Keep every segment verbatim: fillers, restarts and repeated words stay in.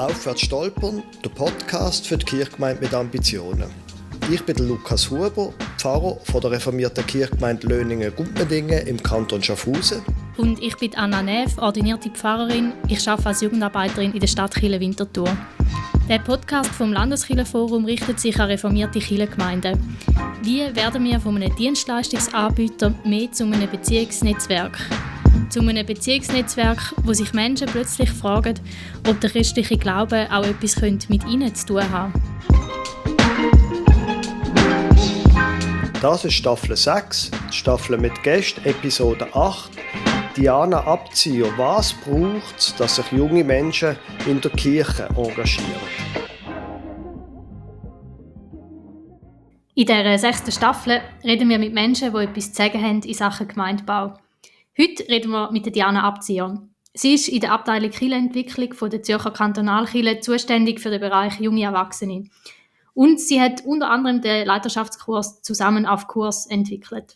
«Aufwärts stolpern», der Podcast für die Kirchgemeinde mit Ambitionen. Ich bin Lukas Huber, Pfarrer von der reformierten Kirchgemeinde Löningen-Gumpendingen im Kanton Schaffhausen. Und ich bin Anna Neff, ordinierte Pfarrerin. Ich arbeite als Jugendarbeiterin in der Stadtkirche Winterthur. Der Podcast vom Landeskirchenforum richtet sich an reformierte Kirchengemeinden. Wie werden wir von einem Dienstleistungsanbieter mehr zu einem Beziehungsnetzwerk? Zu einem Beziehungsnetzwerk, wo sich Menschen plötzlich fragen, ob der christliche Glaube auch etwas mit ihnen zu tun haben. Das ist Staffel sechs, Staffel mit Gästen, Episode acht. Diana Abzieher, was braucht es, dass sich junge Menschen in der Kirche engagieren? In dieser sechsten Staffel reden wir mit Menschen, die etwas zu sagen haben in Sachen Gemeindebau. Heute reden wir mit Diana Abzieher. Sie ist in der Abteilung Kirchenentwicklung von der Zürcher Kantonalkirche zuständig für den Bereich junge Erwachsene. Und sie hat unter anderem den Leiterschaftskurs «Zusammen auf Kurs» entwickelt.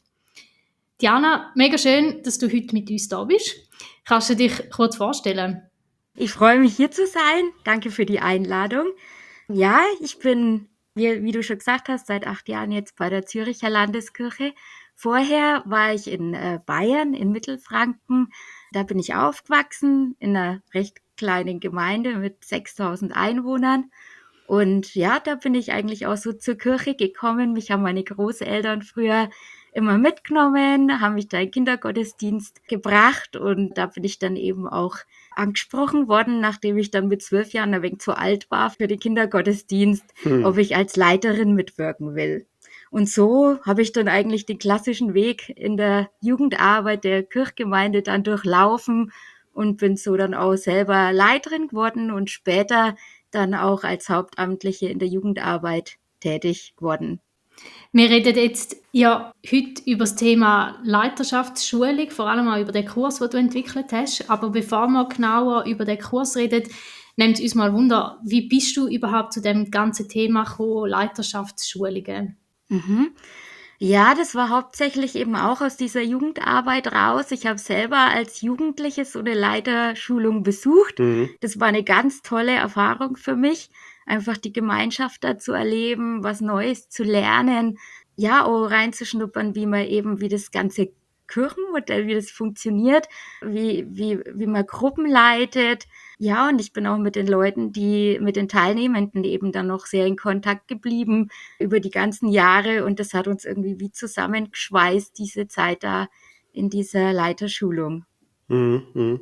Diana, mega schön, dass du heute mit uns da bist. Kannst du dich kurz vorstellen? Ich freue mich, hier zu sein. Danke für die Einladung. Ja, ich bin, wie, wie du schon gesagt hast, seit acht Jahren jetzt bei der Zürcher Landeskirche. Vorher war ich in äh, Bayern, in Mittelfranken. Da bin ich aufgewachsen, in einer recht kleinen Gemeinde mit sechstausend Einwohnern. Und ja, da bin ich eigentlich auch so zur Kirche gekommen. Mich haben meine Großeltern früher immer mitgenommen, haben mich da in den Kindergottesdienst gebracht und da bin ich dann eben auch angesprochen worden, nachdem ich dann mit zwölf Jahren ein wenig zu alt war für den Kindergottesdienst, hm. ob ich als Leiterin mitwirken will. Und so habe ich dann eigentlich den klassischen Weg in der Jugendarbeit der Kirchgemeinde dann durchlaufen und bin so dann auch selber Leiterin geworden und später dann auch als Hauptamtliche in der Jugendarbeit tätig geworden. Wir reden jetzt ja heute über das Thema Leiterschaftsschulung, vor allem auch über den Kurs, den du entwickelt hast. Aber bevor wir genauer über den Kurs reden, nimmt uns mal Wunder, wie bist du überhaupt zu dem ganzen Thema gekommen, Leiterschaftsschulungen? Mhm. Ja, das war hauptsächlich eben auch aus dieser Jugendarbeit raus. Ich habe selber als Jugendliche so eine Leiterschulung besucht. Mhm. Das war eine ganz tolle Erfahrung für mich, einfach die Gemeinschaft da zu erleben, was Neues zu lernen, ja, auch reinzuschnuppern, wie man eben, wie das ganze Kirchenmodell, wie das funktioniert, wie, wie, wie man Gruppen leitet. Ja, und ich bin auch mit den Leuten, die, mit den Teilnehmenden eben dann noch sehr in Kontakt geblieben über die ganzen Jahre und das hat uns irgendwie wie zusammengeschweißt, diese Zeit da in dieser Leiterschulung. Mhm.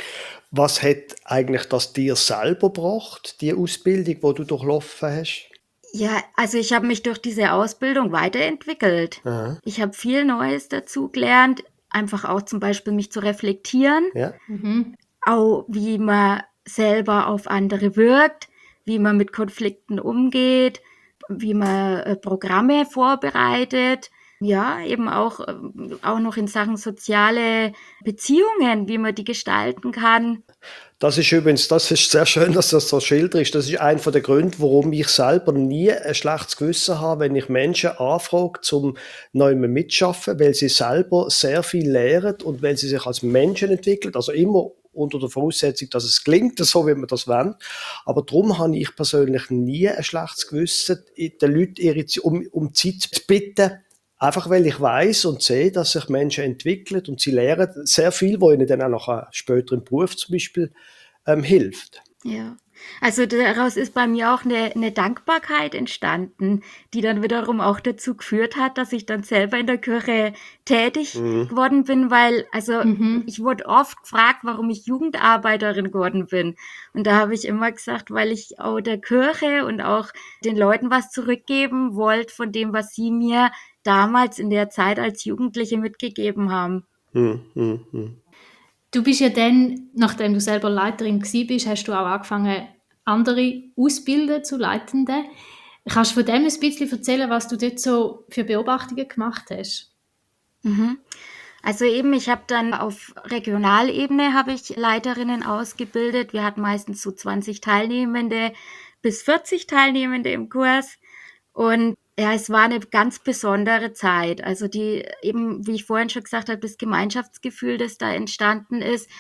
Was hat eigentlich das dir selber gebracht, die Ausbildung, die du durchlaufen hast? Ja, also ich habe mich durch diese Ausbildung weiterentwickelt. Aha. Ich habe viel Neues dazu gelernt, einfach auch zum Beispiel mich zu reflektieren, ja. mhm. auch wie man selber auf andere wirkt, wie man mit Konflikten umgeht, wie man äh, Programme vorbereitet. Ja, eben auch, äh, auch noch in Sachen soziale Beziehungen, wie man die gestalten kann. Das ist übrigens, das ist sehr schön, dass das so schilderst. Das ist einer der Gründe, warum ich selber nie ein schlechtes Gewissen habe, wenn ich Menschen anfrage, zum neu mitschaffen, weil sie selber sehr viel lernen und weil sie sich als Menschen entwickeln, also immer unter der Voraussetzung, dass es gelingt, so wie wir das wollen. Aber darum habe ich persönlich nie ein schlechtes Gewissen, den Leuten ihre, um, um Zeit zu bitten. Einfach weil ich weiss und sehe, dass sich Menschen entwickeln und sie lernen sehr viel, wo ihnen dann auch noch später im Beruf zum Beispiel ähm, hilft. Ja, also daraus ist bei mir auch eine, eine Dankbarkeit entstanden, die dann wiederum auch dazu geführt hat, dass ich dann selber in der Kirche tätig mhm. geworden bin, weil also mhm. ich wurde oft gefragt, warum ich Jugendarbeiterin geworden bin. Und da habe ich immer gesagt, weil ich auch der Kirche und auch den Leuten was zurückgeben wollte von dem, was sie mir damals in der Zeit als Jugendliche mitgegeben haben. Hm, hm, hm. Du bist ja dann, nachdem du selber Leiterin gewesen bist, hast du auch angefangen, andere auszubilden zu Leitenden. Kannst du von dem ein bisschen erzählen, was du dort so für Beobachtungen gemacht hast? Mhm. Also eben, ich habe dann auf Regionalebene habe ich Leiterinnen ausgebildet. Wir hatten meistens so zwanzig Teilnehmende bis vierzig Teilnehmende im Kurs. Und ja, es war eine ganz besondere Zeit. Also die eben, wie ich vorhin schon gesagt habe, das Gemeinschaftsgefühl, das da entstanden ist,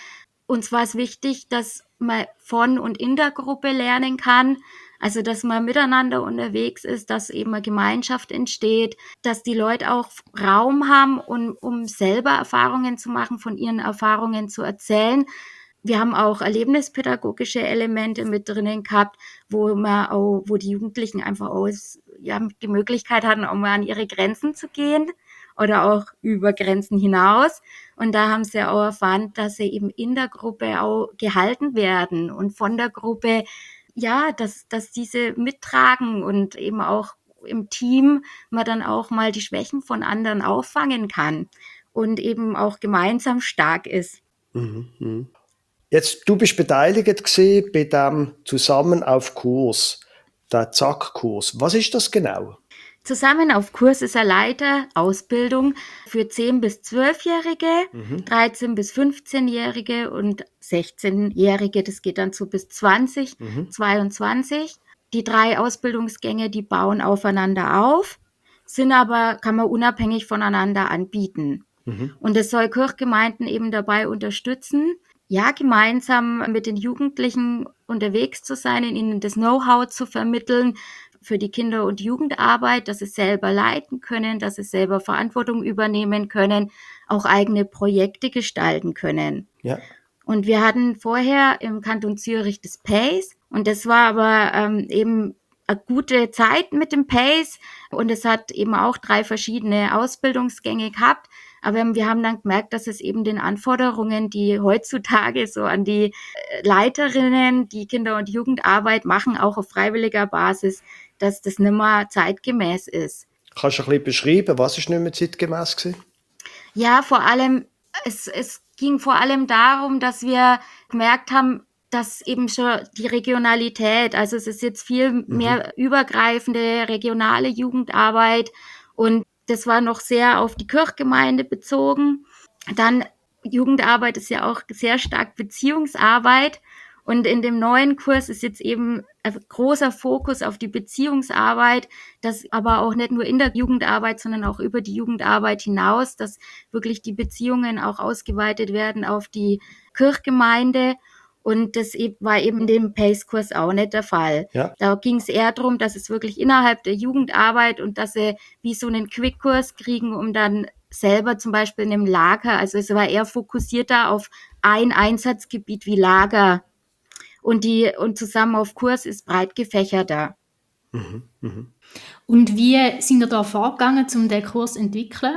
uns war es wichtig, dass man von und in der Gruppe lernen kann, also dass man miteinander unterwegs ist, dass eben eine Gemeinschaft entsteht, dass die Leute auch Raum haben, um, um selber Erfahrungen zu machen, von ihren Erfahrungen zu erzählen. Wir haben auch erlebnispädagogische Elemente mit drinnen gehabt, wo man auch, wo die Jugendlichen einfach auch, ja, die Möglichkeit hatten, auch mal an ihre Grenzen zu gehen oder auch über Grenzen hinaus. Und da haben sie auch erfahren, dass sie eben in der Gruppe auch gehalten werden und von der Gruppe, ja, dass, dass diese mittragen und eben auch im Team man dann auch mal die Schwächen von anderen auffangen kann und eben auch gemeinsam stark ist. Mhm, mhm. Jetzt, du bist beteiligt gewesen bei dem Zusammen auf Kurs, der Zack-Kurs. Was ist das genau? Zusammen auf Kurs ist eine Leiterausbildung für zehn- bis zwölfjährige, Mhm. dreizehn- bis fünfzehnjährige und sechzehnjährige. Das geht dann so bis zwanzig, Mhm. zweiundzwanzig. Die drei Ausbildungsgänge, die bauen aufeinander auf, sind aber, kann man unabhängig voneinander anbieten. Mhm. Und es soll Kirchgemeinden eben dabei unterstützen, ja, gemeinsam mit den Jugendlichen unterwegs zu sein, ihnen das Know-how zu vermitteln für die Kinder- und Jugendarbeit, dass sie selber leiten können, dass sie selber Verantwortung übernehmen können, auch eigene Projekte gestalten können. Ja. Und wir hatten vorher im Kanton Zürich das PACE und das war aber ähm, eben eine gute Zeit mit dem PACE und es hat eben auch drei verschiedene Ausbildungsgänge gehabt. Aber wir haben dann gemerkt, dass es eben den Anforderungen, die heutzutage so an die Leiterinnen, die Kinder- und Jugendarbeit machen, auch auf freiwilliger Basis, dass das nicht mehr zeitgemäß ist. Kannst du ein bisschen beschreiben, was ist nicht mehr zeitgemäß gewesen? Ja, vor allem, es, es ging vor allem darum, dass wir gemerkt haben, dass eben schon die Regionalität, also es ist jetzt viel mehr mhm. übergreifende regionale Jugendarbeit und das war noch sehr auf die Kirchgemeinde bezogen. Dann Jugendarbeit ist ja auch sehr stark Beziehungsarbeit und in dem neuen Kurs ist jetzt eben ein großer Fokus auf die Beziehungsarbeit, das aber auch nicht nur in der Jugendarbeit, sondern auch über die Jugendarbeit hinaus, dass wirklich die Beziehungen auch ausgeweitet werden auf die Kirchgemeinde. Und das war eben in dem PACE-Kurs auch nicht der Fall. Ja. Da ging es eher darum, dass es wirklich innerhalb der Jugendarbeit und dass sie wie so einen Quick-Kurs kriegen, um dann selber zum Beispiel in einem Lager, also es war eher fokussierter auf ein Einsatzgebiet wie Lager. Und die und zusammen auf Kurs ist breit gefächerter. Mhm. Mhm. Und wie sind ihr da vorgegangen, um den Kurs zu entwickeln?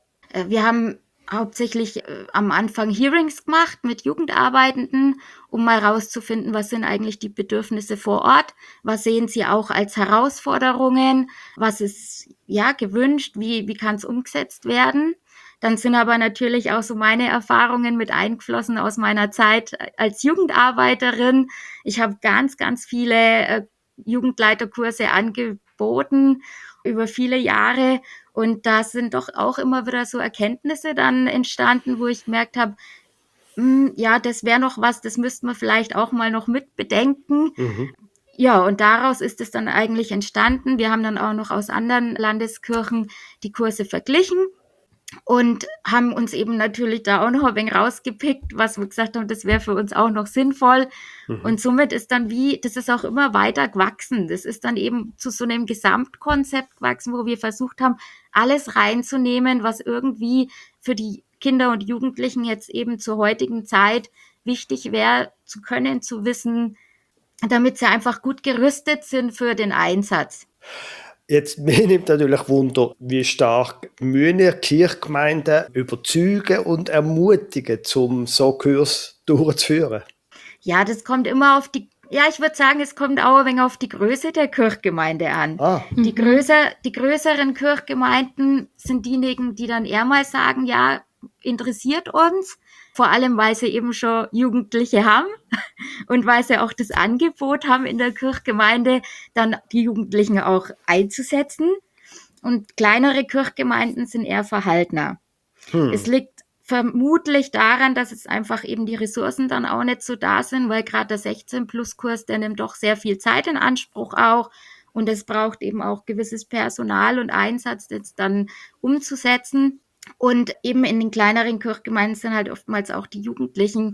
Wir haben hauptsächlich äh, am Anfang Hearings gemacht mit Jugendarbeitenden, um mal rauszufinden, was sind eigentlich die Bedürfnisse vor Ort, was sehen sie auch als Herausforderungen, was ist ja gewünscht, wie, wie kann es umgesetzt werden. Dann sind aber natürlich auch so meine Erfahrungen mit eingeflossen aus meiner Zeit als Jugendarbeiterin. Ich habe ganz, ganz viele äh, Jugendleiterkurse angeboten über viele Jahre. Und da sind doch auch immer wieder so Erkenntnisse dann entstanden, wo ich gemerkt habe, mh, ja, das wäre noch was, das müssten wir vielleicht auch mal noch mit bedenken. Mhm. Ja, und daraus ist es dann eigentlich entstanden. Wir haben dann auch noch aus anderen Landeskirchen die Kurse verglichen und haben uns eben natürlich da auch noch ein wenig rausgepickt, was wir gesagt haben, das wäre für uns auch noch sinnvoll. Mhm. Und somit ist dann wie, das ist auch immer weiter gewachsen. Das ist dann eben zu so einem Gesamtkonzept gewachsen, wo wir versucht haben, alles reinzunehmen, was irgendwie für die Kinder und Jugendlichen jetzt eben zur heutigen Zeit wichtig wäre, zu können, zu wissen, damit sie einfach gut gerüstet sind für den Einsatz. Jetzt, mir nimmt natürlich Wunder, wie stark müssen ihr Kirchgemeinden überzeugen und ermutigen, um so Kurs durchzuführen? Ja, das kommt immer auf die, ja, ich würde sagen, es kommt auch ein wenig auf die Größe der Kirchgemeinde an. Ah. Die, größer, die größeren Kirchgemeinden sind diejenigen, die dann eher mal sagen, ja, interessiert uns, vor allem, weil sie eben schon Jugendliche haben und weil sie auch das Angebot haben in der Kirchgemeinde, dann die Jugendlichen auch einzusetzen. Und kleinere Kirchgemeinden sind eher verhaltener. Hm. Es liegt vermutlich daran, dass es einfach eben die Ressourcen dann auch nicht so da sind, weil gerade der sechzehn-Plus-Kurs, der nimmt doch sehr viel Zeit in Anspruch auch. Und es braucht eben auch gewisses Personal und Einsatz, das dann umzusetzen. Und eben in den kleineren Kirchgemeinden sind halt oftmals auch die Jugendlichen,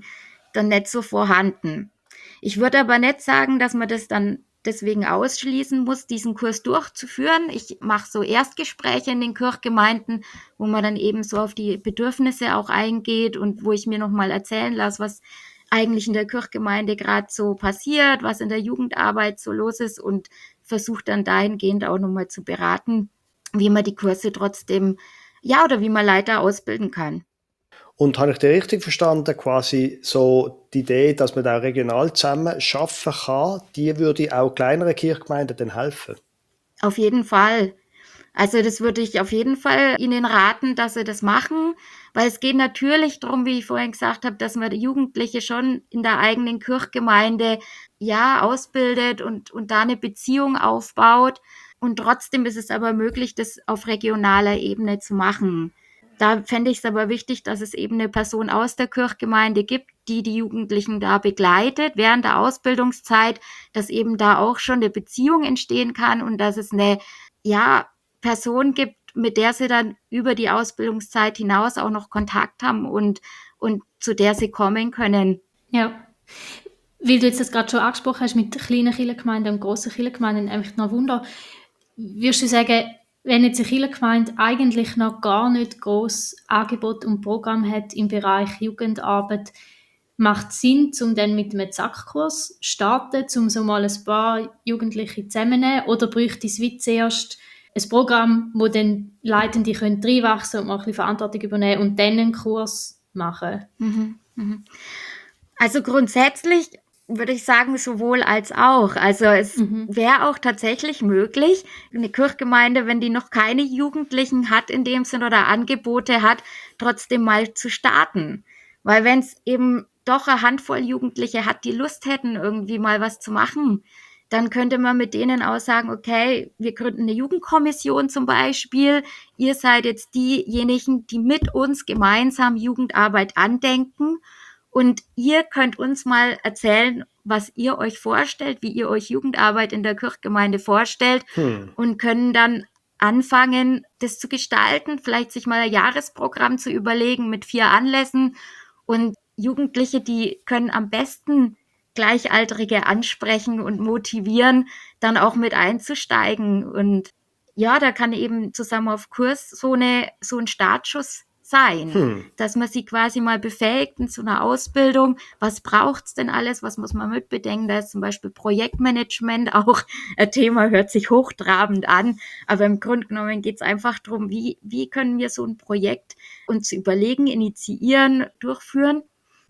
dann nicht so vorhanden. Ich würde aber nicht sagen, dass man das dann deswegen ausschließen muss, diesen Kurs durchzuführen. Ich mache so Erstgespräche in den Kirchgemeinden, wo man dann eben so auf die Bedürfnisse auch eingeht und wo ich mir nochmal erzählen lasse, was eigentlich in der Kirchgemeinde gerade so passiert, was in der Jugendarbeit so los ist und versuche dann dahingehend auch nochmal zu beraten, wie man die Kurse trotzdem, ja, oder wie man Leiter ausbilden kann. Und habe ich dir richtig verstanden, quasi so die Idee, dass man da regional zusammen schaffen kann, die würde auch kleineren Kirchgemeinden dann helfen? Auf jeden Fall. Also das würde ich auf jeden Fall Ihnen raten, dass Sie das machen, weil es geht natürlich darum, wie ich vorhin gesagt habe, dass man die Jugendliche schon in der eigenen Kirchgemeinde ja ausbildet und, und da eine Beziehung aufbaut. Und trotzdem ist es aber möglich, das auf regionaler Ebene zu machen. Da fände ich es aber wichtig, dass es eben eine Person aus der Kirchgemeinde gibt, die die Jugendlichen da begleitet während der Ausbildungszeit, dass eben da auch schon eine Beziehung entstehen kann und dass es eine, ja, Person gibt, mit der sie dann über die Ausbildungszeit hinaus auch noch Kontakt haben und, und zu der sie kommen können. Ja, weil du jetzt das gerade schon angesprochen hast mit kleinen Kirchengemeinden und grossen Kirchengemeinden, einfach noch Wunder. Würdest du sagen, wenn jetzt eine Kirchengemeinde eigentlich noch gar nicht gross Angebot und Programm hat im Bereich Jugendarbeit, macht es Sinn, um dann mit einem Zack-Kurs zu starten, um so mal ein paar Jugendliche zusammenzunehmen? Oder bräuchte es wie zuerst ein Programm, wo dann Leitende können reinwachsen und mal ein bisschen Verantwortung übernehmen und dann einen Kurs machen? Mhm, mhm. Also grundsätzlich würde ich sagen, sowohl als auch. Also es mhm. wäre auch tatsächlich möglich, eine Kirchgemeinde, wenn die noch keine Jugendlichen hat in dem Sinn oder Angebote hat, trotzdem mal zu starten. Weil wenn es eben doch eine Handvoll Jugendliche hat, die Lust hätten, irgendwie mal was zu machen, dann könnte man mit denen auch sagen, okay, wir gründen eine Jugendkommission zum Beispiel. Ihr seid jetzt diejenigen, die mit uns gemeinsam Jugendarbeit andenken. Und ihr könnt uns mal erzählen, was ihr euch vorstellt, wie ihr euch Jugendarbeit in der Kirchgemeinde vorstellt hm. und können dann anfangen, das zu gestalten, vielleicht sich mal ein Jahresprogramm zu überlegen mit vier Anlässen. Und Jugendliche, die können am besten Gleichaltrige ansprechen und motivieren, dann auch mit einzusteigen. Und ja, da kann eben zusammen auf Kurs so, eine, so ein Startschuss sein, hm. dass man sie quasi mal befähigt in so einer Ausbildung. Was braucht's denn alles? Was muss man mitbedenken? Da ist zum Beispiel Projektmanagement auch ein Thema, hört sich hochtrabend an, aber im Grunde genommen geht's einfach darum, wie, wie können wir so ein Projekt uns überlegen, initiieren, durchführen.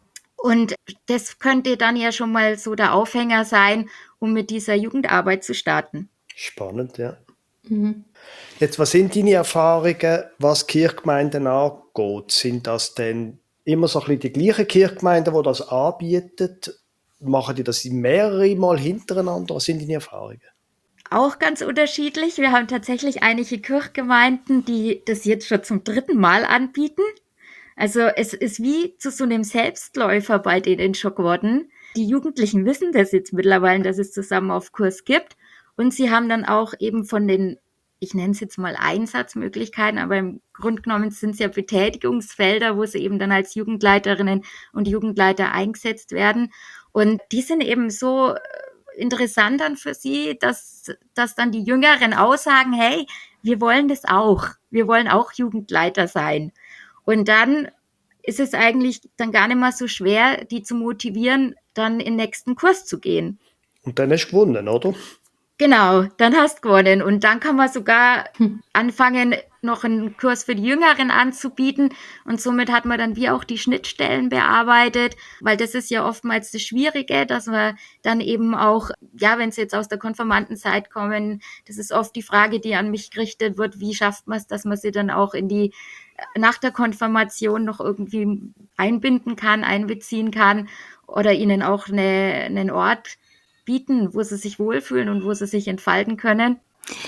Und das könnte dann ja schon mal so der Aufhänger sein, um mit dieser Jugendarbeit zu starten. Spannend, ja. Mhm. Jetzt, was sind deine Erfahrungen, was Kirchgemeinden angeht? Sind das denn immer so ein bisschen die gleichen Kirchgemeinden, die das anbieten? Machen die das mehrere Mal hintereinander? Was sind deine Erfahrungen? Auch ganz unterschiedlich. Wir haben tatsächlich einige Kirchgemeinden, die das jetzt schon zum dritten Mal anbieten. Also es ist wie zu so einem Selbstläufer bei denen schon geworden. Die Jugendlichen wissen das jetzt mittlerweile, dass es zusammen auf Kurs gibt. Und sie haben dann auch eben von den, ich nenne es jetzt mal Einsatzmöglichkeiten, aber im Grunde genommen sind es ja Betätigungsfelder, wo sie eben dann als Jugendleiterinnen und Jugendleiter eingesetzt werden. Und die sind eben so interessant dann für sie, dass, dass dann die Jüngeren aussagen, hey, wir wollen das auch. Wir wollen auch Jugendleiter sein. Und dann ist es eigentlich dann gar nicht mehr so schwer, die zu motivieren, dann in den nächsten Kurs zu gehen. Und dann hast du gewonnen, oder? Genau, dann hast du gewonnen. Und dann kann man sogar hm. anfangen, noch einen Kurs für die Jüngeren anzubieten. Und somit hat man dann wie auch die Schnittstellen bearbeitet, weil das ist ja oftmals das Schwierige, dass man dann eben auch, ja, wenn sie jetzt aus der Konfirmandenzeit kommen, das ist oft die Frage, die an mich gerichtet wird, wie schafft man es, dass man sie dann auch in die, nach der Konfirmation noch irgendwie einbinden kann, einbeziehen kann oder ihnen auch eine, einen Ort bieten, wo sie sich wohlfühlen und wo sie sich entfalten können.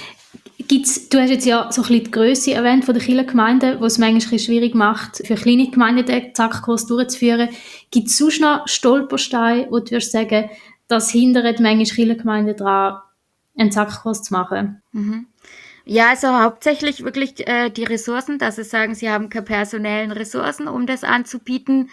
Gibt's, du hast jetzt ja so ein bisschen die Grösse erwähnt von der Kirchengemeinde, was es manchmal ein bisschen schwierig macht, für kleine Gemeinden den Zack-Kurs durchzuführen. Gibt es sonst noch Stolpersteine, wo du würdest sagen, das hindert manchmal Kirchengemeinden daran, einen Zack-Kurs zu machen? Mhm. Ja, also hauptsächlich wirklich äh, die Ressourcen, dass sie sagen, sie haben keine personellen Ressourcen, um das anzubieten.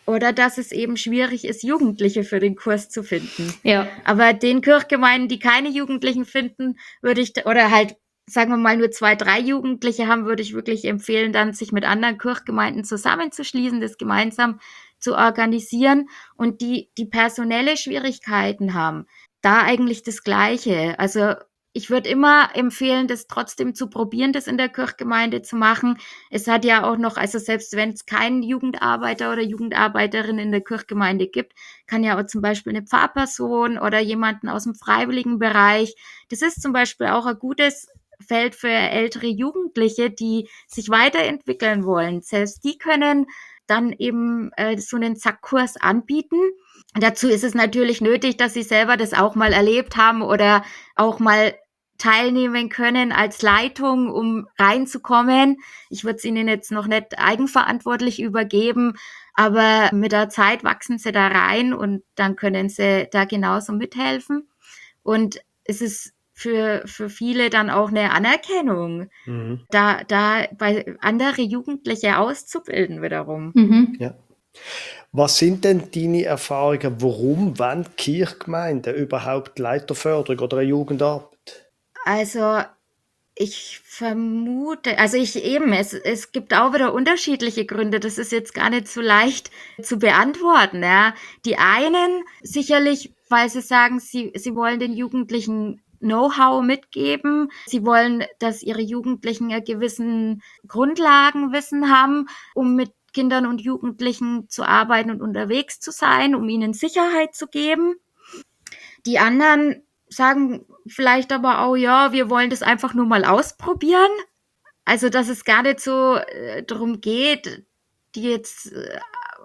oder dass es eben schwierig ist, Jugendliche für den Kurs zu finden. Ja. Aber den Kirchgemeinden, die keine Jugendlichen finden, würde ich, oder halt, sagen wir mal, nur zwei, drei Jugendliche haben, würde ich wirklich empfehlen, dann sich mit anderen Kirchgemeinden zusammenzuschließen, das gemeinsam zu organisieren, und die, die personelle Schwierigkeiten haben, da eigentlich das Gleiche. Also ich würde immer empfehlen, das trotzdem zu probieren, das in der Kirchgemeinde zu machen. Es hat ja auch noch, also selbst wenn es keinen Jugendarbeiter oder Jugendarbeiterin in der Kirchgemeinde gibt, kann ja auch zum Beispiel eine Pfarrperson oder jemanden aus dem Freiwilligenbereich. Das ist zum Beispiel auch ein gutes Feld für ältere Jugendliche, die sich weiterentwickeln wollen. Selbst die können dann eben äh, so einen Zackkurs anbieten. Dazu ist es natürlich nötig, dass sie selber das auch mal erlebt haben oder auch mal teilnehmen können als Leitung, um reinzukommen. Ich würde es ihnen jetzt noch nicht eigenverantwortlich übergeben, aber mit der Zeit wachsen sie da rein und dann können sie da genauso mithelfen. Und es ist für, für viele dann auch eine Anerkennung, Mhm. da, da bei andere Jugendliche auszubilden wiederum. Mhm. Ja. Was sind denn deine Erfahrungen, warum wollen Kirchgemeinden überhaupt Leiterförderung oder eine Jugendarbeit? Also ich vermute, also ich eben, es, es gibt auch wieder unterschiedliche Gründe. Das ist jetzt gar nicht so leicht zu beantworten. Ja. Die einen sicherlich, weil sie sagen, sie, sie wollen den Jugendlichen Know-how mitgeben. Sie wollen, dass ihre Jugendlichen ein gewissen Grundlagenwissen haben, um mit Kindern und Jugendlichen zu arbeiten und unterwegs zu sein, um ihnen Sicherheit zu geben. Die anderen sagen vielleicht aber auch, ja, wir wollen das einfach nur mal ausprobieren. Also, dass es gar nicht so äh, darum geht, die jetzt äh,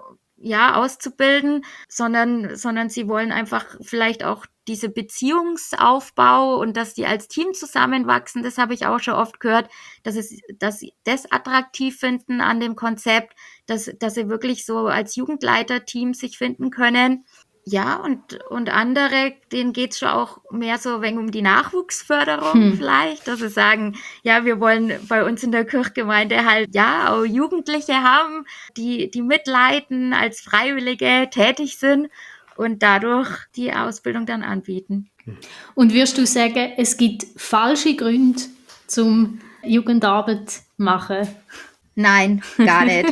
ja auszubilden, sondern, sondern sie wollen einfach vielleicht auch diese Beziehungsaufbau und dass die als Team zusammenwachsen. Das habe ich auch schon oft gehört, dass es, dass sie das attraktiv finden an dem Konzept, dass, dass sie wirklich so als Jugendleiterteam sich finden können. Ja, und, und andere, denen geht's schon auch mehr so ein wenig um die Nachwuchsförderung Hm. vielleicht, dass sie sagen, ja, wir wollen bei uns in der Kirchgemeinde halt, ja, auch Jugendliche haben, die, die mitleiten, als Freiwillige tätig sind und dadurch die Ausbildung dann anbieten. Und würdest du sagen, es gibt falsche Gründe zum Jugendarbeit machen? Nein, gar nicht.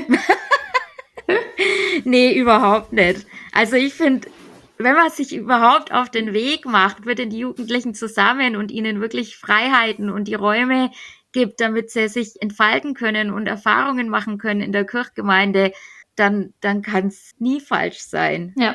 Nee, überhaupt nicht. Also ich finde, wenn man sich überhaupt auf den Weg macht mit den Jugendlichen zusammen und ihnen wirklich Freiheiten und die Räume gibt, damit sie sich entfalten können und Erfahrungen machen können in der Kirchgemeinde, dann, dann kann es nie falsch sein. Ja.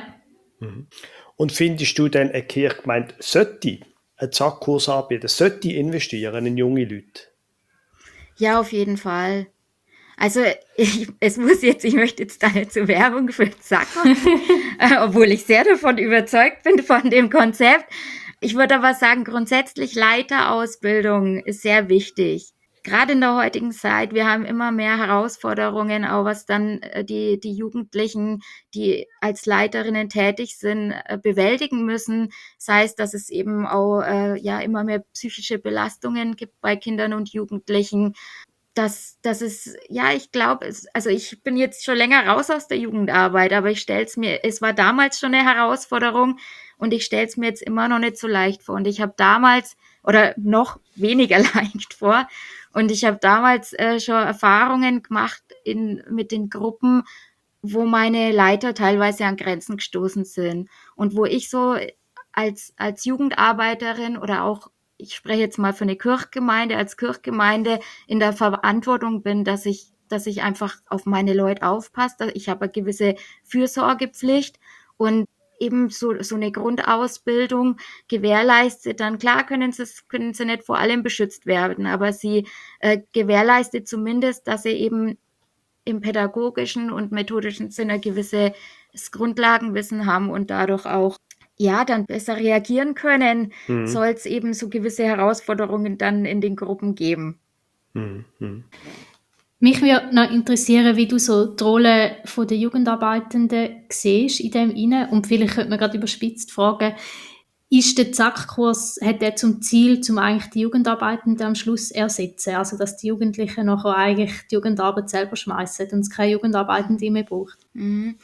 Und findest du denn, eine Kirchgemeinde sollte einen Zackkurs anbieten, sollte investieren in junge Leute? Ja, auf jeden Fall. Also ich, es muss jetzt, ich möchte jetzt da nicht zur Werbung für Zack machen, äh, obwohl ich sehr davon überzeugt bin von dem Konzept. Ich würde aber sagen, grundsätzlich Leiterausbildung ist sehr wichtig. Gerade in der heutigen Zeit, wir haben immer mehr Herausforderungen, auch was dann äh, die, die Jugendlichen, die als Leiterinnen tätig sind, äh, bewältigen müssen. Sei es, dass es eben auch äh, ja immer mehr psychische Belastungen gibt bei Kindern und Jugendlichen. Das, das ist, ja, ich glaube, also ich bin jetzt schon länger raus aus der Jugendarbeit, aber ich stelle es mir, es war damals schon eine Herausforderung und ich stelle es mir jetzt immer noch nicht so leicht vor. Und ich habe damals, oder noch weniger leicht vor, und ich habe damals äh, schon Erfahrungen gemacht in, mit den Gruppen, wo meine Leiter teilweise an Grenzen gestoßen sind und wo ich so als, als Jugendarbeiterin oder auch, ich spreche jetzt mal für eine Kirchgemeinde, als Kirchgemeinde in der Verantwortung bin, dass ich, dass ich einfach auf meine Leute aufpasse. Ich habe eine gewisse Fürsorgepflicht und eben so, so eine Grundausbildung gewährleistet. Dann klar können sie, können sie nicht vor allem beschützt werden, aber sie äh, gewährleistet zumindest, dass sie eben im pädagogischen und methodischen Sinne ein gewisses Grundlagenwissen haben und dadurch auch ja, dann besser reagieren können, Mhm. soll es eben so gewisse Herausforderungen dann in den Gruppen geben. Mhm. Mhm. Mich würde noch interessieren, wie du so die Rolle der Jugendarbeitenden siehst in dem inne. Und vielleicht könnte man gerade überspitzt fragen, ist der Zackkurs, hat der zum Ziel, zum eigentlich die Jugendarbeitenden am Schluss ersetzen? Also, dass die Jugendlichen nachher eigentlich die Jugendarbeit selber schmeißen und es keine Jugendarbeitende mehr braucht? Mhm.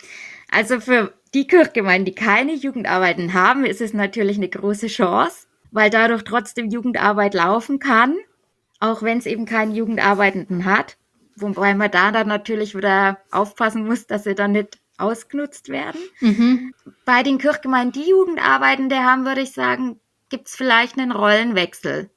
Also für die Kirchgemeinden, die keine Jugendarbeiten haben, ist es natürlich eine große Chance, weil dadurch trotzdem Jugendarbeit laufen kann, auch wenn es eben keinen Jugendarbeitenden hat. Wobei man da dann natürlich wieder aufpassen muss, dass sie dann nicht ausgenutzt werden. Mhm. Bei den Kirchgemeinden, die Jugendarbeitende haben, würde ich sagen, gibt es vielleicht einen Rollenwechsel.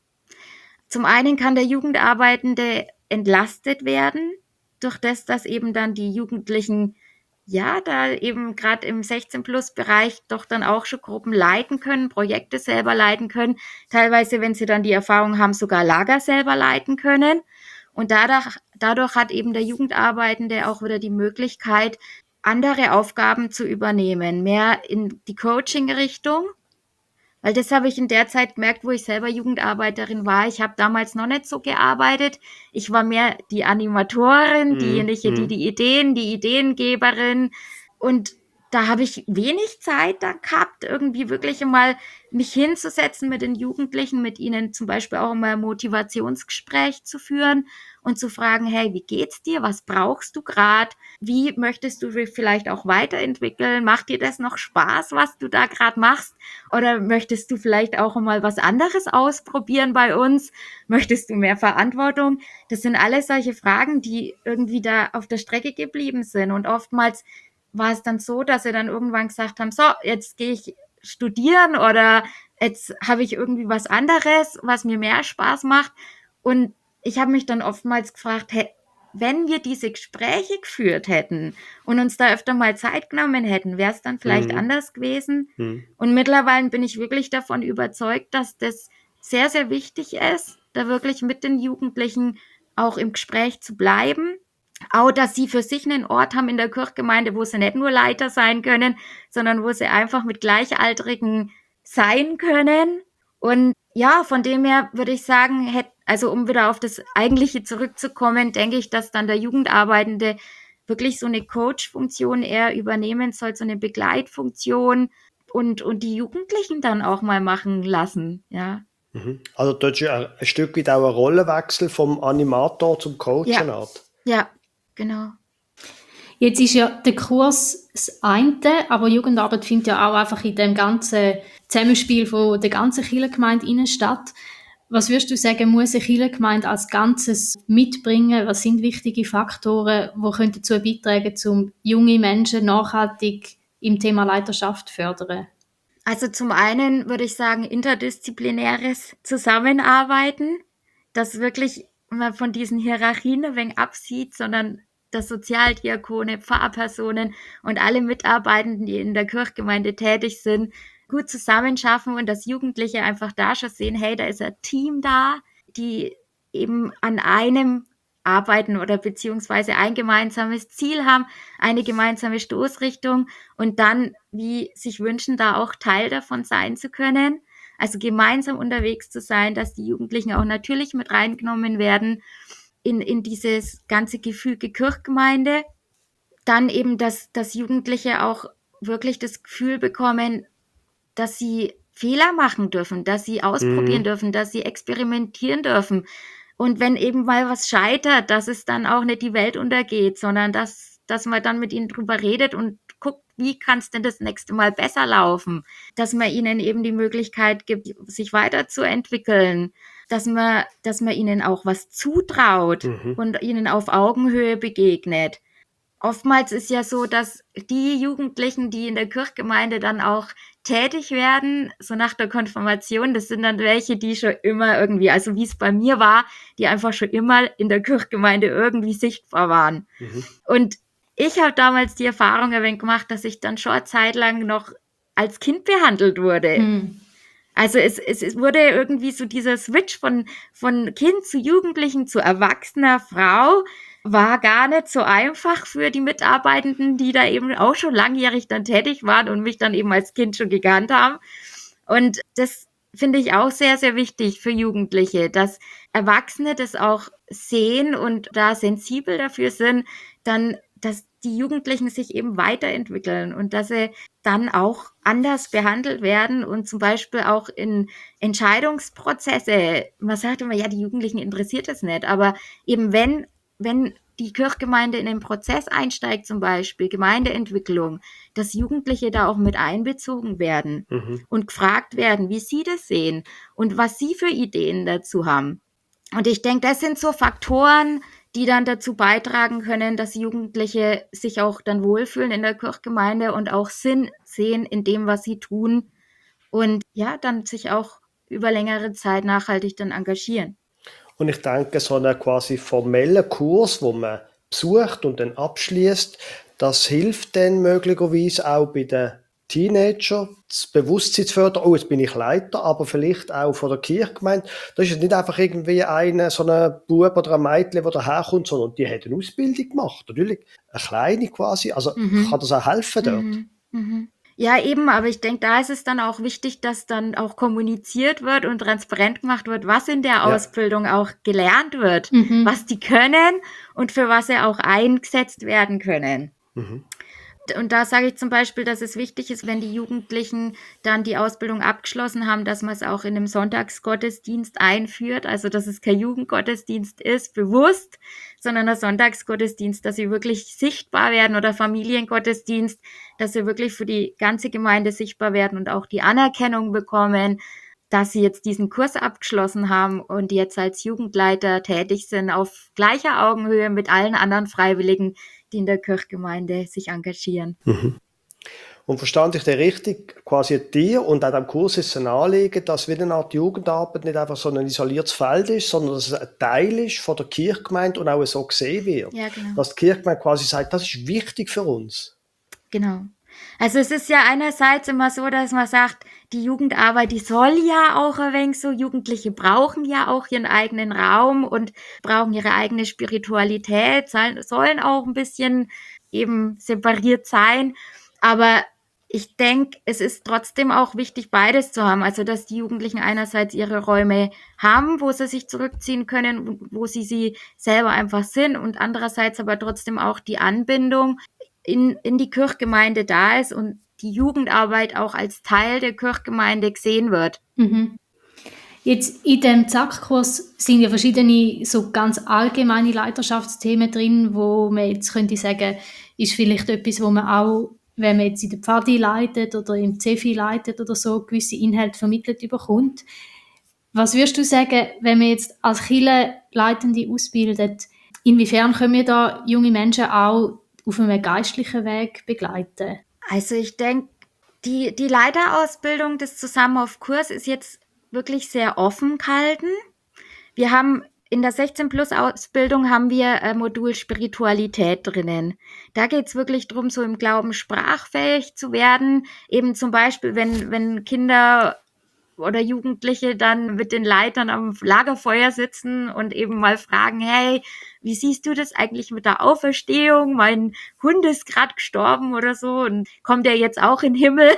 Zum einen kann der Jugendarbeitende entlastet werden, durch das, dass eben dann die Jugendlichen, ja, da eben gerade im sechzehn-Plus-Bereich doch dann auch schon Gruppen leiten können, Projekte selber leiten können. Teilweise, wenn sie dann die Erfahrung haben, sogar Lager selber leiten können. Und dadurch, dadurch hat eben der Jugendarbeitende auch wieder die Möglichkeit, andere Aufgaben zu übernehmen, mehr in die Coaching-Richtung. Weil das habe ich in der Zeit gemerkt, wo ich selber Jugendarbeiterin war. Ich habe damals noch nicht so gearbeitet. Ich war mehr die Animatorin, Mhm. diejenige, die Mhm. die Ideen, die Ideengeberin. Und da habe ich wenig Zeit da gehabt, irgendwie wirklich einmal mich hinzusetzen mit den Jugendlichen, mit ihnen zum Beispiel auch mal ein Motivationsgespräch zu führen und zu fragen, hey, wie geht's dir? Was brauchst du gerade? Wie möchtest du dich vielleicht auch weiterentwickeln? Macht dir das noch Spaß, was du da gerade machst? Oder möchtest du vielleicht auch mal was anderes ausprobieren bei uns? Möchtest du mehr Verantwortung? Das sind alles solche Fragen, die irgendwie da auf der Strecke geblieben sind. Und oftmals war es dann so, dass sie dann irgendwann gesagt haben, so, jetzt gehe ich studieren oder jetzt habe ich irgendwie was anderes, was mir mehr Spaß macht. Und ich habe mich dann oftmals gefragt, hey, wenn wir diese Gespräche geführt hätten und uns da öfter mal Zeit genommen hätten, wäre es dann vielleicht Mhm. anders gewesen. Mhm. Und mittlerweile bin ich wirklich davon überzeugt, dass das sehr, sehr wichtig ist, da wirklich mit den Jugendlichen auch im Gespräch zu bleiben. Auch, dass sie für sich einen Ort haben in der Kirchgemeinde, wo sie nicht nur Leiter sein können, sondern wo sie einfach mit Gleichaltrigen sein können. Und ja, von dem her würde ich sagen, hätte, also um wieder auf das Eigentliche zurückzukommen, denke ich, dass dann der Jugendarbeitende wirklich so eine Coach-Funktion eher übernehmen soll, so eine Begleitfunktion und, und die Jugendlichen dann auch mal machen lassen, ja. Mhm. Also dort ist ja ein Stück weit auch ein Rollenwechsel vom Animator zum Coach Ja. eine Art. Ja, genau. Jetzt ist ja der Kurs das eine, aber Jugendarbeit findet ja auch einfach in dem ganzen Zusammenspiel von der ganzen Kirchengemeinde innen statt. Was würdest du sagen, muss eine Kirchengemeinde als Ganzes mitbringen? Was sind wichtige Faktoren, die können dazu beitragen, um junge Menschen nachhaltig im Thema Leiterschaft zu fördern? Also zum einen würde ich sagen, interdisziplinäres Zusammenarbeiten, dass wirklich man von diesen Hierarchien ein wenig absieht, sondern dass Sozialdiakone, Pfarrpersonen und alle Mitarbeitenden, die in der Kirchgemeinde tätig sind, gut zusammenschaffen und dass Jugendliche einfach da schon sehen, hey, da ist ein Team da, die eben an einem arbeiten oder beziehungsweise ein gemeinsames Ziel haben, eine gemeinsame Stoßrichtung und dann, wie sich wünschen, da auch Teil davon sein zu können. Also gemeinsam unterwegs zu sein, dass die Jugendlichen auch natürlich mit reingenommen werden in, in dieses ganze Gefüge Kirchgemeinde. Dann eben, dass, dass Jugendliche auch wirklich das Gefühl bekommen, dass sie Fehler machen dürfen, dass sie ausprobieren Mhm. dürfen, dass sie experimentieren dürfen. Und wenn eben mal was scheitert, dass es dann auch nicht die Welt untergeht, sondern dass, dass man dann mit ihnen drüber redet und guckt, wie kann es denn das nächste Mal besser laufen? Dass man ihnen eben die Möglichkeit gibt, sich weiterzuentwickeln, dass man, dass man ihnen auch was zutraut Mhm. und ihnen auf Augenhöhe begegnet. Oftmals ist ja so, dass die Jugendlichen, die in der Kirchgemeinde dann auch tätig werden, so nach der Konfirmation, das sind dann welche, die schon immer irgendwie, also wie es bei mir war, die einfach schon immer in der Kirchgemeinde irgendwie sichtbar waren. Mhm. Und ich habe damals die Erfahrung ein wenig gemacht, dass ich dann schon eine Zeit lang noch als Kind behandelt wurde. Hm. Also es, es, es wurde irgendwie so dieser Switch von, von Kind zu Jugendlichen zu erwachsener Frau war gar nicht so einfach für die Mitarbeitenden, die da eben auch schon langjährig dann tätig waren und mich dann eben als Kind schon gekannt haben. Und das finde ich auch sehr, sehr wichtig für Jugendliche, dass Erwachsene das auch sehen und da sensibel dafür sind, dann, dass die Jugendlichen sich eben weiterentwickeln und dass sie dann auch anders behandelt werden und zum Beispiel auch in Entscheidungsprozesse, man sagt immer, ja, die Jugendlichen interessiert es nicht, aber eben wenn, wenn die Kirchgemeinde in den Prozess einsteigt, zum Beispiel Gemeindeentwicklung, dass Jugendliche da auch mit einbezogen werden Mhm. und gefragt werden, wie sie das sehen und was sie für Ideen dazu haben. Und ich denke, das sind so Faktoren, die dann dazu beitragen können, dass Jugendliche sich auch dann wohlfühlen in der Kirchgemeinde und auch Sinn sehen in dem, was sie tun und ja, dann sich auch über längere Zeit nachhaltig dann engagieren. Und ich denke, so einen quasi formellen Kurs, wo man besucht und dann abschließt, das hilft dann möglicherweise auch bei den Teenagern, das Bewusstsein zu fördern, oh, jetzt bin ich Leiter, aber vielleicht auch von der Kirchgemeinde. Da ist es nicht einfach irgendwie eine, so ein Bub oder ein Mädchen, der daherkommt, sondern die hat eine Ausbildung gemacht. Natürlich eine kleine quasi. Also Mhm. kann das auch helfen dort? Mhm. Mhm. Ja, eben, aber ich denke, da ist es dann auch wichtig, dass dann auch kommuniziert wird und transparent gemacht wird, was in der Ja. Ausbildung auch gelernt wird, Mhm. was die können und für was sie auch eingesetzt werden können. Mhm. Und da sage ich zum Beispiel, dass es wichtig ist, wenn die Jugendlichen dann die Ausbildung abgeschlossen haben, dass man es auch in einem Sonntagsgottesdienst einführt, also dass es kein Jugendgottesdienst ist, bewusst, sondern ein Sonntagsgottesdienst, dass sie wirklich sichtbar werden oder Familiengottesdienst, dass sie wirklich für die ganze Gemeinde sichtbar werden und auch die Anerkennung bekommen, dass sie jetzt diesen Kurs abgeschlossen haben und jetzt als Jugendleiter tätig sind auf gleicher Augenhöhe mit allen anderen Freiwilligen, die in der Kirchgemeinde sich engagieren. Mhm. Und verstand ich den richtig, quasi dir und auch dem Kurs ist es ein Anliegen, dass wie eine Art Jugendarbeit nicht einfach so ein isoliertes Feld ist, sondern dass es ein Teil ist von der Kirchgemeinde und auch so gesehen wird. Ja, genau. Dass die Kirchgemeinde quasi sagt, das ist wichtig für uns. Genau. Also es ist ja einerseits immer so, dass man sagt, die Jugendarbeit, die soll ja auch ein wenig so, Jugendliche brauchen ja auch ihren eigenen Raum und brauchen ihre eigene Spiritualität, sollen, sollen auch ein bisschen eben separiert sein. Aber ich denke, es ist trotzdem auch wichtig, beides zu haben. Also, dass die Jugendlichen einerseits ihre Räume haben, wo sie sich zurückziehen können, wo sie sie selber einfach sind und andererseits aber trotzdem auch die Anbindung in, in die Kirchgemeinde da ist und die Jugendarbeit auch als Teil der Kirchgemeinde gesehen wird. Mhm. Jetzt in dem Zack-Kurs sind ja verschiedene so ganz allgemeine Leiterschaftsthemen drin, wo man jetzt könnte sagen, ist vielleicht etwas, wo man auch, wenn man jetzt in der Pfadi leitet oder im C E F I leitet oder so, gewisse Inhalte vermittelt bekommt. Was würdest du sagen, wenn man jetzt als Kirchenleitende ausbildet, inwiefern können wir da junge Menschen auch auf einem geistlichen Weg begleiten? Also ich denke, die, die Leiterausbildung des Zusammenlaufkurs ist jetzt wirklich sehr offen gehalten. Wir haben in der sechzehn-Plus-Ausbildung haben wir ein Modul Spiritualität drinnen. Da geht es wirklich darum, so im Glauben sprachfähig zu werden. Eben zum Beispiel, wenn, wenn Kinder oder Jugendliche dann mit den Leitern am Lagerfeuer sitzen und eben mal fragen, hey, wie siehst du das eigentlich mit der Auferstehung? Mein Hund ist gerade gestorben oder so und kommt er jetzt auch in den Himmel?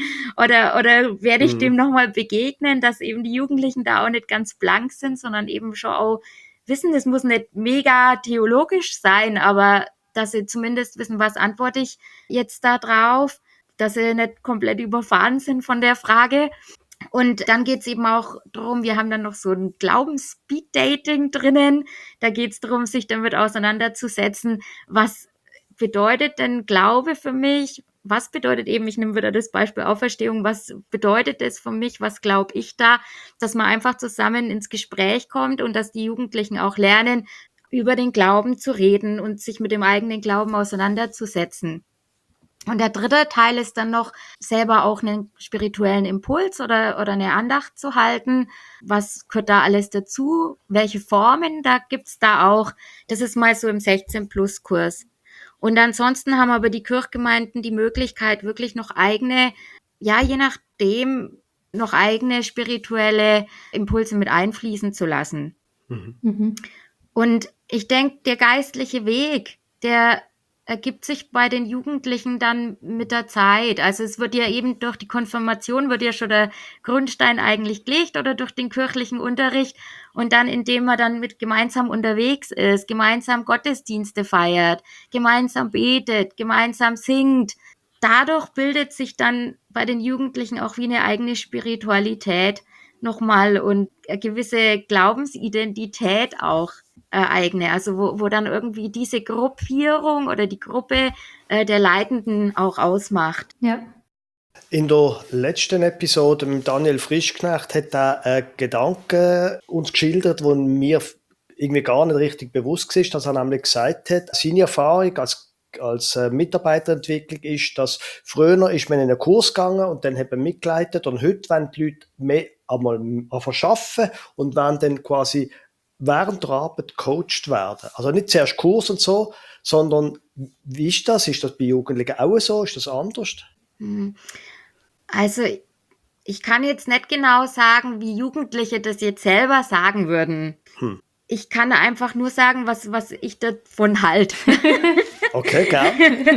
oder oder werde ich Mhm. dem nochmal begegnen, dass eben die Jugendlichen da auch nicht ganz blank sind, sondern eben schon auch wissen, das muss nicht mega theologisch sein, aber dass sie zumindest wissen, was antworte ich jetzt da drauf, dass sie nicht komplett überfahren sind von der Frage. Und dann geht's eben auch darum, wir haben dann noch so ein Glaubens-Speed-Dating drinnen. Da geht's darum, sich damit auseinanderzusetzen, was bedeutet denn Glaube für mich? Was bedeutet eben, ich nehme wieder das Beispiel Auferstehung, was bedeutet es für mich? Was glaube ich da? Dass man einfach zusammen ins Gespräch kommt und dass die Jugendlichen auch lernen, über den Glauben zu reden und sich mit dem eigenen Glauben auseinanderzusetzen. Und der dritte Teil ist dann noch, selber auch einen spirituellen Impuls oder, oder eine Andacht zu halten. Was gehört da alles dazu? Welche Formen da gibt's da auch? Das ist mal so im sechzehn-Plus-Kurs. Und ansonsten haben aber die Kirchgemeinden die Möglichkeit, wirklich noch eigene, ja, je nachdem, noch eigene spirituelle Impulse mit einfließen zu lassen. Mhm. Mhm. Und ich denke, der geistliche Weg, der ergibt sich bei den Jugendlichen dann mit der Zeit. Also es wird ja eben durch die Konfirmation wird ja schon der Grundstein eigentlich gelegt oder durch den kirchlichen Unterricht und dann, indem man dann mit gemeinsam unterwegs ist, gemeinsam Gottesdienste feiert, gemeinsam betet, gemeinsam singt. Dadurch bildet sich dann bei den Jugendlichen auch wie eine eigene Spiritualität nochmal und eine gewisse Glaubensidentität auch. ereigne, also wo, wo dann irgendwie diese Gruppierung oder die Gruppe äh, der Leitenden auch ausmacht. Ja. In der letzten Episode mit Daniel Frischknecht hat er einen Gedanken uns geschildert, wo mir irgendwie gar nicht richtig bewusst war, dass er nämlich gesagt hat, seine Erfahrung als als Mitarbeiterentwicklung ist, dass früher ist man in einen Kurs gegangen und dann hat man mitgeleitet und heute wollen die Leute mehr einmal verschaffen und werden dann quasi während der Arbeit gecoacht werden. Also nicht zuerst Kurs und so, sondern wie ist das? Ist das bei Jugendlichen auch so? Ist das anders? Also ich kann jetzt nicht genau sagen, wie Jugendliche das jetzt selber sagen würden. Hm. Ich kann einfach nur sagen, was, was ich davon halte. Okay, gell?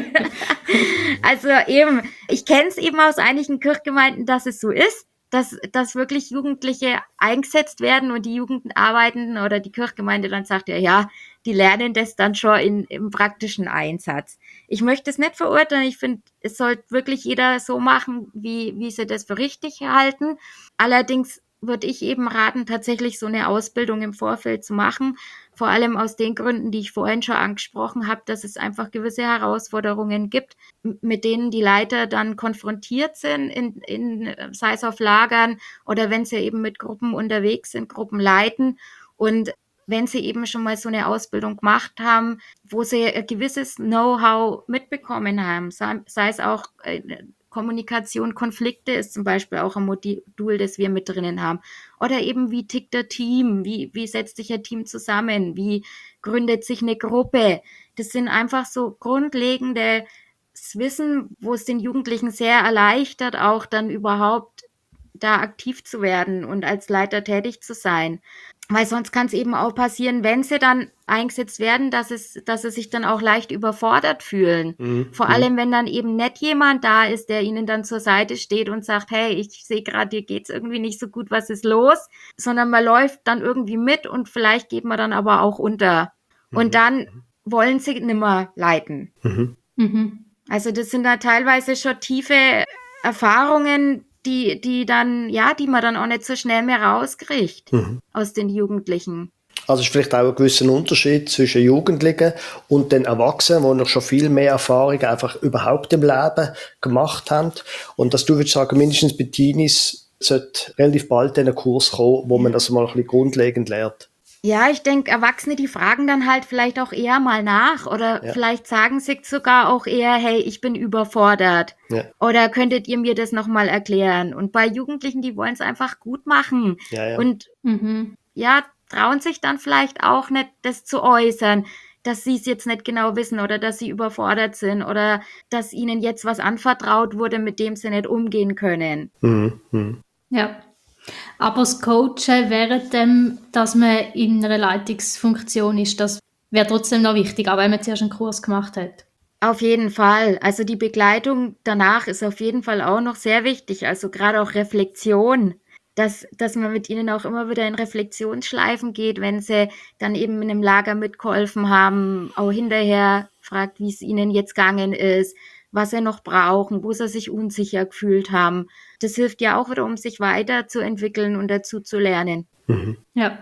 Also eben, ich kenne es eben aus einigen Kirchgemeinden, dass es so ist, dass, dass wirklich Jugendliche eingesetzt werden und die Jugendarbeitenden oder die Kirchgemeinde dann sagt, ja, ja, die lernen das dann schon in, im praktischen Einsatz. Ich möchte es nicht verurteilen, ich finde, es sollte wirklich jeder so machen, wie, wie sie das für richtig halten. Allerdings würde ich eben raten, tatsächlich so eine Ausbildung im Vorfeld zu machen, vor allem aus den Gründen, die ich vorhin schon angesprochen habe, dass es einfach gewisse Herausforderungen gibt, mit denen die Leiter dann konfrontiert sind, in, in, sei es auf Lagern oder wenn sie eben mit Gruppen unterwegs sind, Gruppen leiten und wenn sie eben schon mal so eine Ausbildung gemacht haben, wo sie ein gewisses Know-how mitbekommen haben, sei, sei es auch äh, Kommunikation, Konflikte ist zum Beispiel auch ein Modul, das wir mit drinnen haben. Oder eben, wie tickt der Team? Wie, wie setzt sich ein Team zusammen? Wie gründet sich eine Gruppe? Das sind einfach so grundlegende Wissen, wo es den Jugendlichen sehr erleichtert, auch dann überhaupt da aktiv zu werden und als Leiter tätig zu sein. Weil sonst kann es eben auch passieren, wenn sie dann eingesetzt werden, dass es, dass sie sich dann auch leicht überfordert fühlen. Mhm. Vor allem, wenn dann eben nicht jemand da ist, der ihnen dann zur Seite steht und sagt, hey, ich sehe gerade, dir geht's irgendwie nicht so gut, was ist los? Sondern man läuft dann irgendwie mit und vielleicht geht man dann aber auch unter. Mhm. Und dann wollen sie nimmer leiten. Mhm. Mhm. Also das sind da teilweise schon tiefe Erfahrungen, die, die dann, ja, die man dann auch nicht so schnell mehr rauskriegt mhm. aus den Jugendlichen. Also ist vielleicht auch ein gewisser Unterschied zwischen Jugendlichen und den Erwachsenen, die noch schon viel mehr Erfahrung einfach überhaupt im Leben gemacht haben. Und dass du würdest sagen, mindestens bei Teenies sollte relativ bald einen Kurs kommen, wo man das mal ein bisschen grundlegend lernt. Ja, ich denke, Erwachsene, die fragen dann halt vielleicht auch eher mal nach oder ja. vielleicht sagen sie sogar auch eher, hey, ich bin überfordert. Ja. Oder könntet ihr mir das nochmal erklären? Und bei Jugendlichen, die wollen es einfach gut machen. Ja, ja. Und mhm. ja, trauen sich dann vielleicht auch nicht, das zu äußern, dass sie es jetzt nicht genau wissen oder dass sie überfordert sind oder dass ihnen jetzt was anvertraut wurde, mit dem sie nicht umgehen können. Mhm. Mhm. Ja. Aber das Coachen während dem, dass man in einer Leitungsfunktion ist, das wäre trotzdem noch wichtig, auch wenn man zuerst einen Kurs gemacht hat. Auf jeden Fall. Also die Begleitung danach ist auf jeden Fall auch noch sehr wichtig. Also gerade auch Reflexion, dass, dass man mit ihnen auch immer wieder in Reflexionsschleifen geht, wenn sie dann eben in einem Lager mitgeholfen haben, auch hinterher fragt, wie es ihnen jetzt gegangen ist, was sie noch brauchen, wo sie sich unsicher gefühlt haben. Das hilft ja auch wieder, um sich weiterzuentwickeln und dazu zu lernen. Mhm. Ja.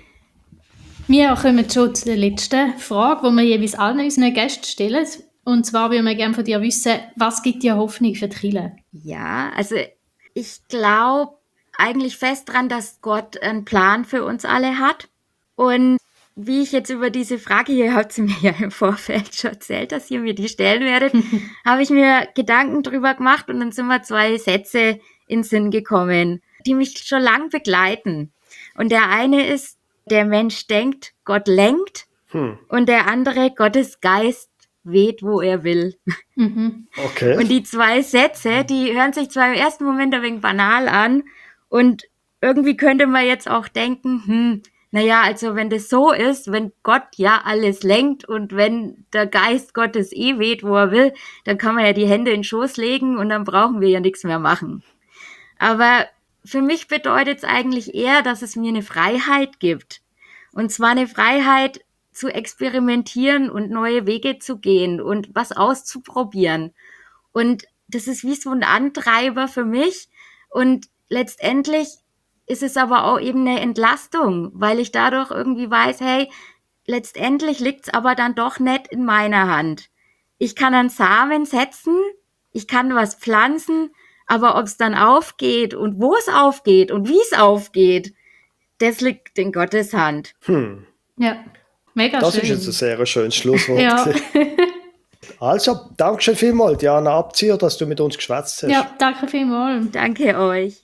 Wir kommen schon zu der letzten Frage, die wir jeweils allen unseren Gästen stellen. Und zwar würden wir gerne von dir wissen, was gibt dir Hoffnung für die Kirche? Ja, also ich glaube eigentlich fest daran, dass Gott einen Plan für uns alle hat. Und wie ich jetzt über diese Frage, hier habt ihr mir ja im Vorfeld schon erzählt, dass ihr mir die stellen werdet, habe ich mir Gedanken drüber gemacht und dann sind mir zwei Sätze in den Sinn gekommen, die mich schon lang begleiten. Und der eine ist, der Mensch denkt, Gott lenkt. Hm. Und der andere, Gottes Geist weht, wo er will. Mhm. Okay. Und die zwei Sätze, die hören sich zwar im ersten Moment ein wenig banal an und irgendwie könnte man jetzt auch denken, hm, naja, also wenn das so ist, wenn Gott ja alles lenkt und wenn der Geist Gottes eh weht, wo er will, dann kann man ja die Hände in den Schoß legen und dann brauchen wir ja nichts mehr machen. Aber für mich bedeutet es eigentlich eher, dass es mir eine Freiheit gibt. Und zwar eine Freiheit zu experimentieren und neue Wege zu gehen und was auszuprobieren. Und das ist wie so ein Antreiber für mich. Und letztendlich ist es aber auch eben eine Entlastung, weil ich dadurch irgendwie weiß, hey, letztendlich liegt's aber dann doch nicht in meiner Hand. Ich kann einen Samen setzen, ich kann was pflanzen, aber ob's dann aufgeht und wo es aufgeht und wie es aufgeht, das liegt in Gottes Hand. Hm. Ja, mega Das schön. ist jetzt ein sehr schönes Schlusswort. Ja. Also, danke schön vielmals, Diana Abzieher, dass du mit uns geschwätzt hast. Ja, danke vielmals. Danke euch.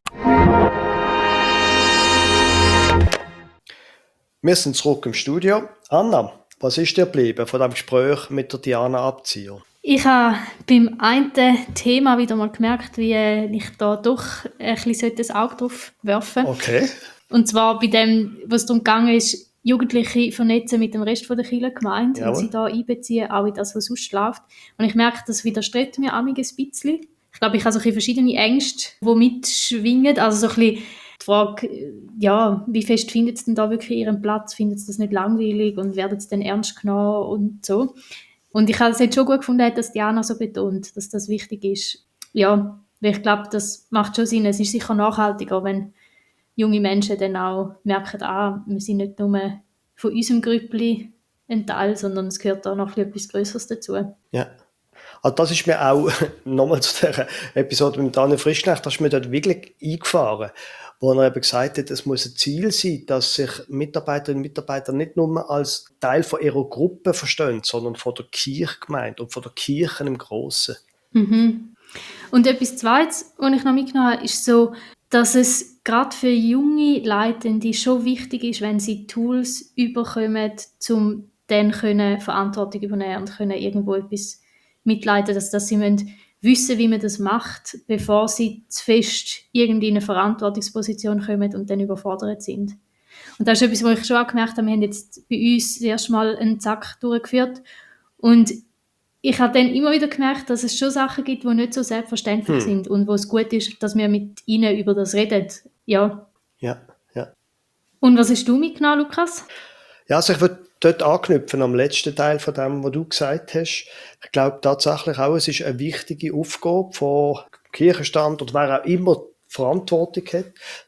Wir sind zurück im Studio. Anna, was ist dir geblieben von dem Gespräch mit der Diana Abzieher? Ich habe beim einen Thema wieder mal gemerkt, wie ich da doch ein bisschen das Auge drauf werfen sollte. Okay. Und zwar bei dem, was darum gegangen ist, Jugendliche vernetzen mit dem Rest der Kirchengemeinde und Jawohl. sie da einbeziehen, auch in das, was sonst läuft. Und ich merke, das widerstrebt mir manchmal ein bisschen. Ich glaube, ich habe so ein bisschen verschiedene Ängste, die mitschwingen. Also so ein bisschen die Frage, ja, wie fest findet es denn da wirklich ihren Platz? Findet es das nicht langweilig und werden es dann ernst genommen und so? Und ich habe es jetzt schon gut gefunden, dass Diana so betont, dass das wichtig ist. Ja, weil ich glaube, das macht schon Sinn. Es ist sicher nachhaltiger, wenn junge Menschen dann auch merken, ah, wir sind nicht nur von unserem Grüppli ein Teil, sondern es gehört auch noch etwas Größeres dazu. Ja. Also das ist mir auch, nochmal zu dieser Episode mit Daniel Frischknecht, das ist mir dort wirklich eingefahren, wo er eben gesagt hat, es muss ein Ziel sein, dass sich Mitarbeiterinnen und Mitarbeiter nicht nur als Teil von ihrer Gruppe verstehen, sondern von der Kirchgemeinde und von der Kirche im Grossen. Mhm. Und etwas Zweites, was ich noch mitgenommen habe, ist so, dass es gerade für junge Leitende schon wichtig ist, wenn sie Tools überkommen, um dann können Verantwortung übernehmen und können irgendwo etwas mitleiten, dass, dass sie müssen wissen, wie man das macht, bevor sie zu fest irgendwie in eine Verantwortungsposition kommen und dann überfordert sind. Und das ist etwas, was ich schon auch gemerkt habe, wir haben jetzt bei uns das erste Mal einen Zack durchgeführt und ich habe dann immer wieder gemerkt, dass es schon Sachen gibt, die nicht so selbstverständlich Hm. sind und wo es gut ist, dass wir mit ihnen über das reden. Ja. Ja, ja. Und was hast du mitgenommen, Lukas? Ja, also ich würde dort anknüpfen am letzten Teil von dem, was du gesagt hast. Ich glaube tatsächlich auch, es ist eine wichtige Aufgabe von Kirchenstand oder wer auch immer Verantwortung hat,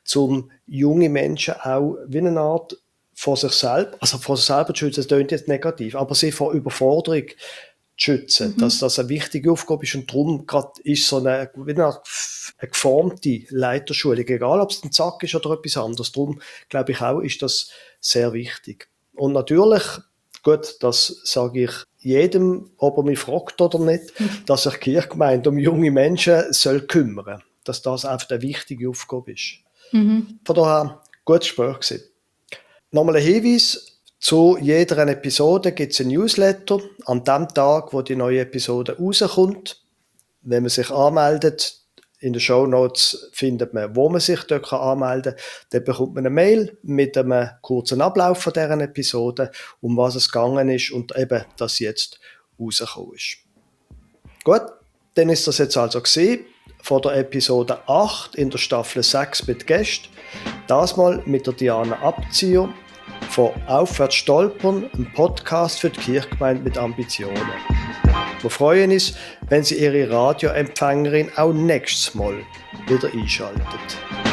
um junge Menschen auch wie eine Art vor sich selber, also vor sich selber zu schützen, das klingt jetzt negativ, aber sie vor Überforderung zu schützen, Mhm. dass das eine wichtige Aufgabe ist und darum gerade ist so eine, wie eine, Art f- eine geformte Leiterschulung, egal ob es ein Zack ist oder etwas anderes, darum glaube ich auch, ist das sehr wichtig. Und natürlich, gut, das sage ich jedem, ob er mich fragt oder nicht, dass sich die Kirchgemeinde um junge Menschen soll kümmern, dass das einfach eine wichtige Aufgabe ist. Mhm. Von daher, gutes Gespräch gewesen. Nochmal ein Hinweis, zu jeder Episode gibt es ein Newsletter an dem Tag, wo die neue Episode rauskommt. Wenn man sich anmeldet, in den Shownotes findet man, wo man sich dort anmelden kann. Dann bekommt man eine Mail mit einem kurzen Ablauf von dieser Episode, um was es gegangen ist und eben, dass sie jetzt rausgekommen ist. Gut, dann ist das jetzt also gewesen von der Episode acht in der Staffel sechs mit Gästen. Das mal mit der Diana Abzieher von Aufwärts stolpern, ein Podcast für die Kirchgemeinde mit Ambitionen. Wir freuen uns, wenn Sie Ihre Radioempfängerin auch nächstes Mal wieder einschaltet.